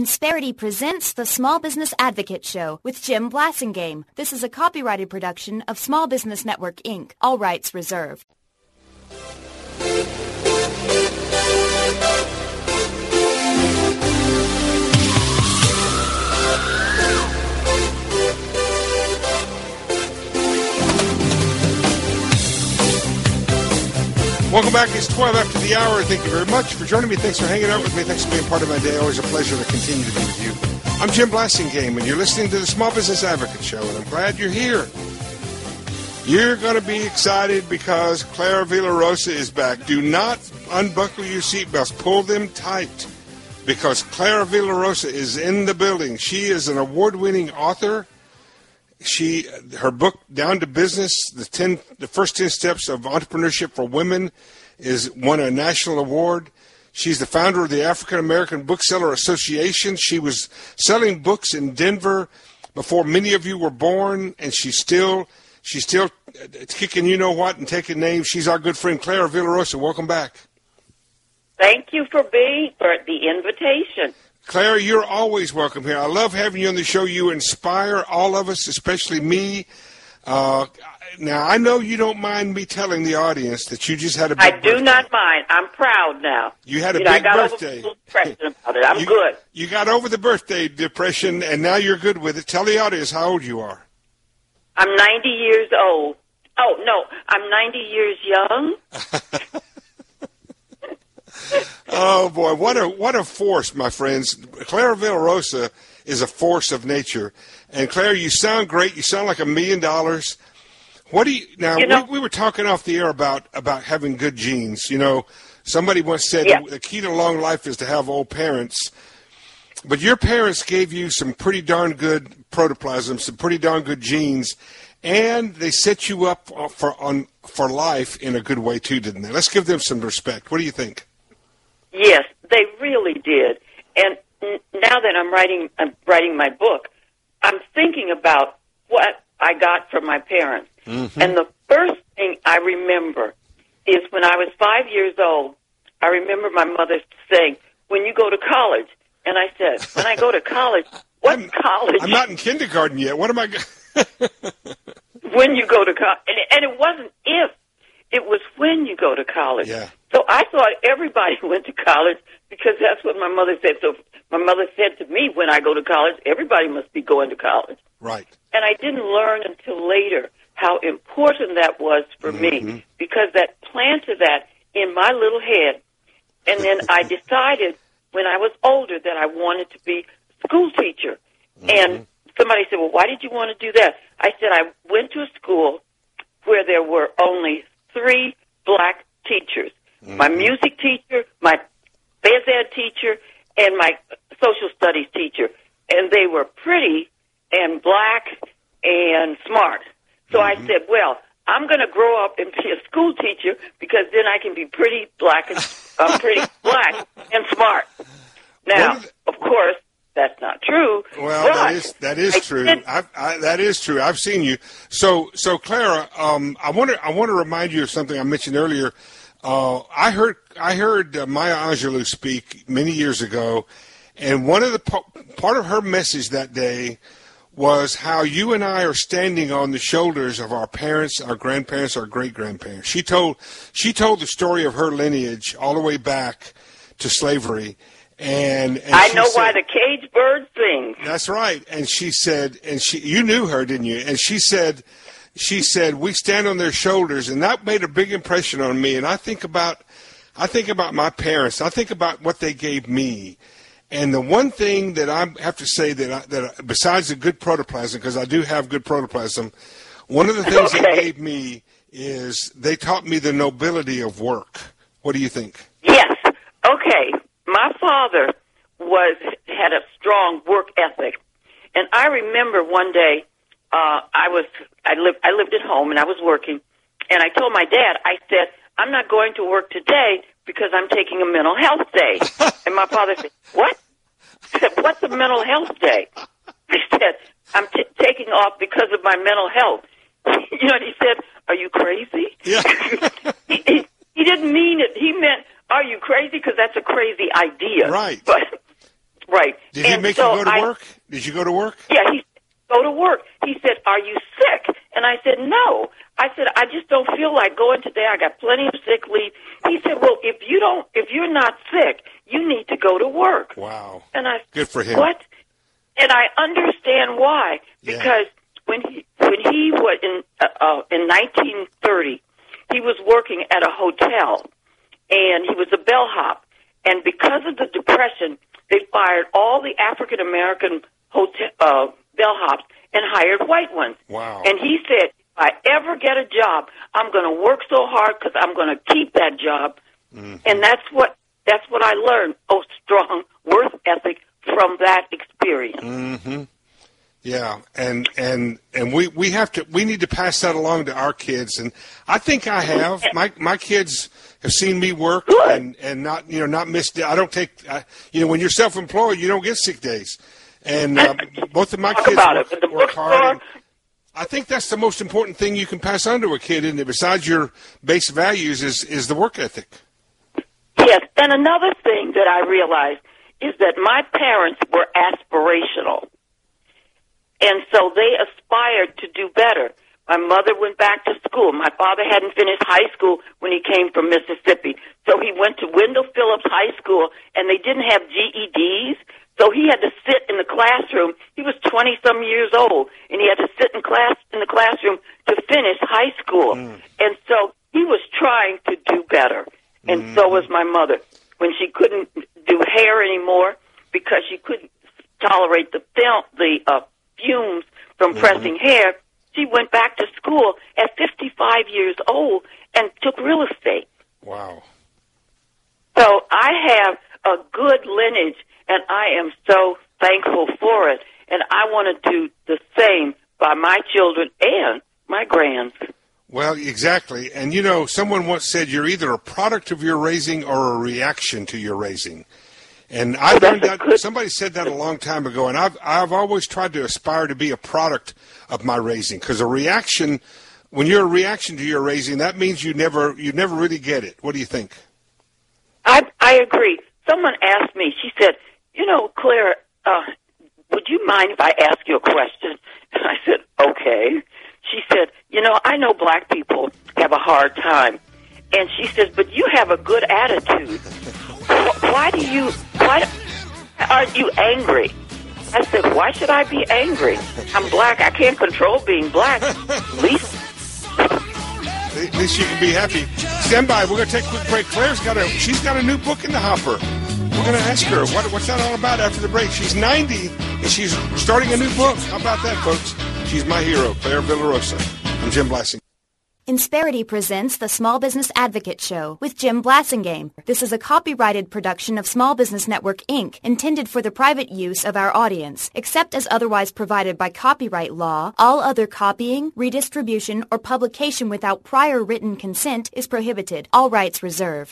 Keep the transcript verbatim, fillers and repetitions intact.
Insperity presents the Small Business Advocate Show with Jim Blasingame. This is a copyrighted production of Small Business Network, Incorporated. All rights reserved. Welcome back. It's twelve after the hour. Thank you very much for joining me. Thanks for hanging out with me. Thanks for being part of my day. Always a pleasure to continue to be with you. I'm Jim Blasingame, and you're listening to the Small Business Advocate Show, and I'm glad you're here. You're going to be excited because Clara Villarosa is back. Do not unbuckle your seatbelts. Pull them tight because Clara Villarosa is in the building. She is an award-winning author. She, her book, Down to Business, the ten, the first ten steps of entrepreneurship for women, is won a national award. She's the founder of the African American Bookseller Association. She was selling books in Denver before many of you were born, and she's still, she's still kicking you know what and taking names. She's our good friend Clara Villarosa. Welcome back. Thank you for being for the invitation. Clara, you're always welcome here. I love having you on the show. You inspire all of us, especially me. Uh, now, I know you don't mind me telling the audience that you just had a big I do birthday. not mind. I'm proud now. You had a you know, big I got birthday. Over the depression about it. I'm you, good. You got over the birthday depression, and now you're good with it. Tell the audience how old you are. I'm ninety years old. Oh, no, I'm ninety years young. Oh, boy, what a what a force, my friends. Clara Villarosa is a force of nature. And, Clara, you sound great. You sound like a million dollars. What do you – now, you know, we, we were talking off the air about, about having good genes. You know, somebody once said yeah. the key to long life is to have old parents. But your parents gave you some pretty darn good protoplasm, some pretty darn good genes, and they set you up for on for life in a good way, too, didn't they? Let's give them some respect. What do you think? Yes, they really did. And n- now that I'm writing, I'm writing my book, I'm thinking about what I got from my parents. Mm-hmm. And the first thing I remember is when I was five years old, I remember my mother saying, when you go to college, and I said, when I go to college, what I'm, college? I'm not in kindergarten yet. What am I go- When you go to college. And, and it wasn't if. It was when you go to college. Yeah. So I thought everybody went to college because that's what my mother said. So my mother said to me, when I go to college, everybody must be going to college. Right. And I didn't learn until later how important that was for mm-hmm. me because that planted that in my little head. And then I decided when I was older that I wanted to be a school teacher. Mm-hmm. And somebody said, well, why did you want to do that? I said, I went to a school where there were only three black teachers. Mm-hmm. My music teacher, my phys ed teacher, and my social studies teacher. And they were pretty and black and smart. So mm-hmm. I said, well, I'm going to grow up and be a school teacher because then I can be pretty black and uh, pretty black and smart. Now, the, of course, that's not true. Well, that is that is I true. did, I, I, that is true. I've seen you. So, so Clara, um, I want to I want to remind you of something I mentioned earlier. Uh, I heard I heard uh, Maya Angelou speak many years ago, and one of the part of her message that day was how you and I are standing on the shoulders of our parents, our grandparents, our great grandparents. She told she told the story of her lineage all the way back to slavery. And, and I know said, why the cage bird sings. That's right. And she said, and she, you knew her, didn't you? And she said, she said, we stand on their shoulders, and that made a big impression on me. And I think about, I think about my parents. I think about what they gave me. And the one thing that I have to say that, I, that besides the good protoplasm, because I do have good protoplasm, one of the things okay. they gave me is they taught me the nobility of work. What do you think? Yes. Okay. My father was had a strong work ethic, and I remember one day uh, I was I lived I lived at home and I was working, and I told my dad, I said, I'm not going to work today because I'm taking a mental health day. And my father said, what? I said, what's a mental health day? I said, I'm t- taking off because of my mental health. You know, and he said, are you crazy? Yeah. he, he, he didn't mean it. He meant, are you crazy? Because that's a crazy idea. Right. But Right. Did he and make so you go to I, work? Did you go to work? Yeah, he go to work. He said, "Are you sick?" And I said, "No." I said, "I just don't feel like going today. I got plenty of sick leave." He said, "Well, if you don't, if you're not sick, you need to go to work." Wow. And I Good for him. What? And I understand why, Yeah. because when he when he was in uh, uh, in nineteen thirty, he was working at a hotel, and he was a bellhop. And because of the Depression, they fired all the African American hotel uh, bellhops and hired white ones. Wow. And he said, "If I ever get a job, I'm going to work so hard because I'm going to keep that job." Mm-hmm. And that's what that's what I learned. Oh, strong work ethic from that experience. Mm-hmm. Yeah, and and and we, we have to we need to pass that along to our kids, and I think I have. My my kids have seen me work Good. and, and not you know not miss. I don't take I, you know when you're self-employed, you don't get sick days, and um, both of my Talk kids about work, it. The work hard. bookstore. And I think that's the most important thing you can pass on to a kid, and besides your base values, is is the work ethic. Yes, and another thing that I realized is that my parents were aspirational. And so they aspired to do better. My mother went back to school. My father hadn't finished high school when he came from Mississippi. So he went to Wendell Phillips High School, and they didn't have G E Ds. So he had to sit in the classroom. He was twenty-some years old, and he had to sit in class in the classroom to finish high school. Mm. And so he was trying to do better. And mm. so was my mother. When she couldn't do hair anymore because she couldn't tolerate the film, the uh, fumes from mm-hmm. pressing hair, she went back to school at fifty-five years old and took real estate. Wow. So I have a good lineage, and I am so thankful for it. And I want to do the same by my children and my grands. Well, exactly. And, you know, someone once said you're either a product of your raising or a reaction to your raising. And I learned that somebody said that a long time ago, and I've I've always tried to aspire to be a product of my raising, because a reaction, when you're a reaction to your raising, that means you never you never really get it. What do you think? I I agree. Someone asked me. She said, "You know, Claire, uh, would you mind if I ask you a question?" And I said, "Okay." She said, "You know, I know black people have a hard time," and she says, "But you have a good attitude. Why do you, why aren't you angry?" I said, "Why should I be angry? I'm black. I can't control being black." At least, At least you can be happy. Stand by. We're going to take a quick break. Claire's got a, she's got a new book in the hopper. We're going to ask her, what, what's that all about after the break? She's ninety, and she's starting a new book. How about that, folks? She's my hero, Claire Villarosa. I'm Jim Blasingame. Insperity presents the Small Business Advocate Show with Jim Blasingame. This is a copyrighted production of Small Business Network, Incorporated, intended for the private use of our audience. Except as otherwise provided by copyright law, all other copying, redistribution, or publication without prior written consent is prohibited. All rights reserved.